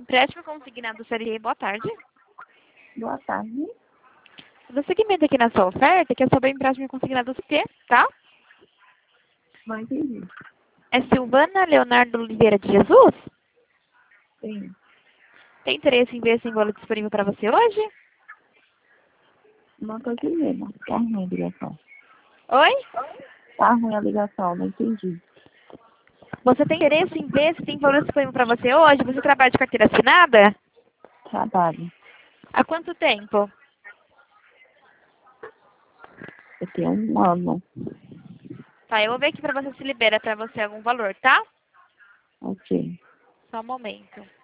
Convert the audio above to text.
Empréstimo consignado seria. Boa tarde. Boa tarde. No seguimento aqui na sua oferta, que é sobre o empréstimo consignado C, tá? Não entendi. É Silvana Leonardo Oliveira de Jesus? Sim. Tem interesse em ver esse valor disponível para você hoje? Não tô entendendo. Tá ruim a ligação. Oi? Tá ruim a ligação, não entendi. Você tem interesse em ver se tem valor disponível para você hoje? Você trabalha de carteira assinada? Trabalho. Há quanto tempo? Eu tenho 1 ano. Tá, eu vou ver aqui para você se libera para você algum valor, tá? Ok. Só um momento.